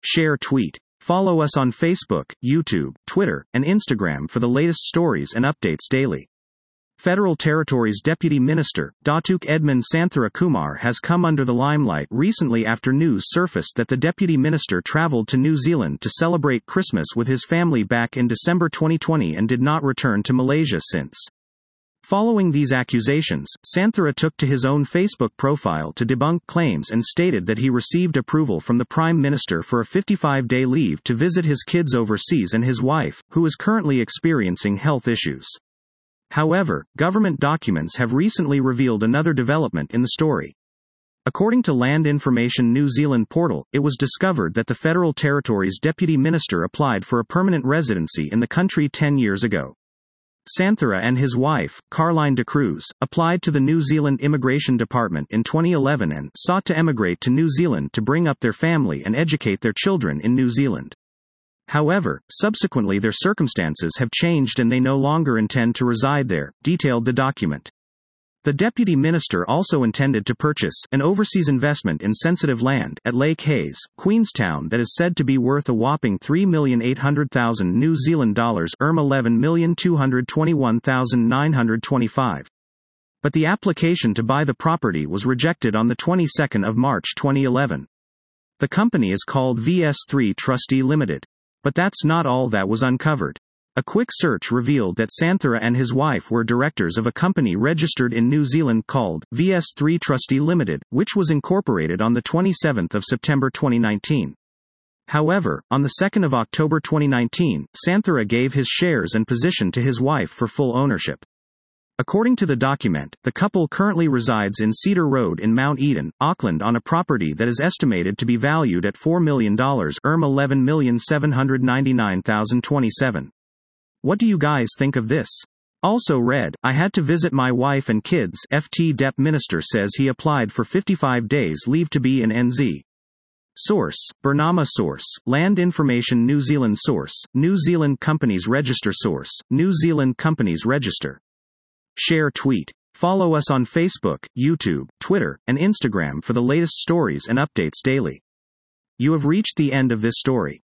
Share tweet. Follow us on Facebook, YouTube, Twitter, and Instagram for the latest stories and updates daily. Federal Territories Deputy Minister, Datuk Edmund Santhara Kumar has come under the limelight recently after news surfaced that the Deputy Minister travelled to New Zealand to celebrate Christmas with his family back in December 2020 and did not return to Malaysia since. Following these accusations, Santhara took to his own Facebook profile to debunk claims and stated that he received approval from the Prime Minister for a 55-day leave to visit his kids overseas and his wife, who is currently experiencing health issues. However, government documents have recently revealed another development in the story. According to Land Information New Zealand portal, it was discovered that the Federal Territories Deputy Minister applied for a permanent residency in the country 10 years ago. Santhara and his wife, Caroline de Cruz, applied to the New Zealand Immigration Department in 2011 and sought to emigrate to New Zealand to bring up their family and educate their children in New Zealand. However, subsequently their circumstances have changed and they no longer intend to reside there, detailed the document. The Deputy Minister also intended to purchase an overseas investment in sensitive land at Lake Hayes, Queenstown that is said to be worth a whopping $3,800,000 New Zealand dollars, $11,221,925. But the application to buy the property was rejected on the 22nd of March 2011. The company is called VS3 Trustee Limited. But that's not all that was uncovered. A quick search revealed that Santhara and his wife were directors of a company registered in New Zealand called VS3 Trustee Limited, which was incorporated on the 27th of September 2019. However, on the 2nd of October 2019, Santhara gave his shares and position to his wife for full ownership. According to the document, the couple currently resides in Cedar Road in Mount Eden, Auckland on a property that is estimated to be valued at $4 million, $11,799,027. What do you guys think of this? Also read, I had to visit my wife and kids. FT Dep Minister says he applied for 55 days leave to be in NZ. Source, Burnama Source, Land Information New Zealand Source, New Zealand Companies Register Source, New Zealand Companies Register. Share tweet. Follow us on Facebook, YouTube, Twitter, and Instagram for the latest stories and updates daily. You have reached the end of this story.